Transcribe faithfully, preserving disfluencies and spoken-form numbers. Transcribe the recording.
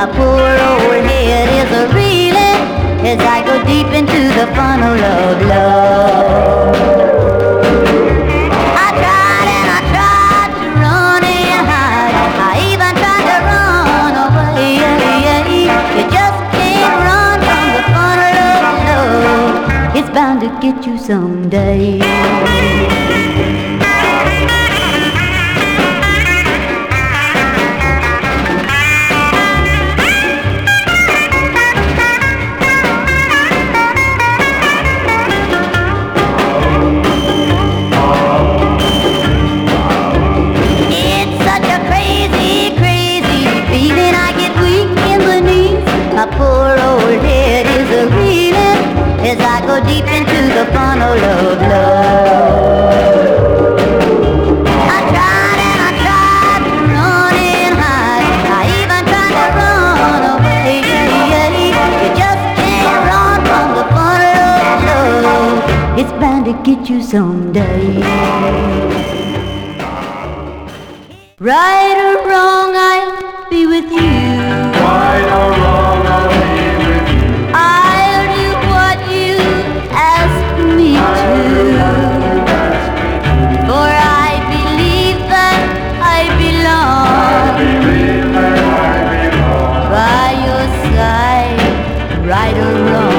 My poor old head is a reeling as I go deep into the funnel of love. I tried and I tried to run and hide. I even tried to run away. You just can't run from the funnel of love. It's bound to get you someday. My poor old head is a reeling as I go deep into the funnel of love. I tried and I tried to run and hide. I even tried to run away. You just can't run from the funnel of love. It's bound to get you someday. Right or wrong, I'll be with you. Right or wrong, right or wrong.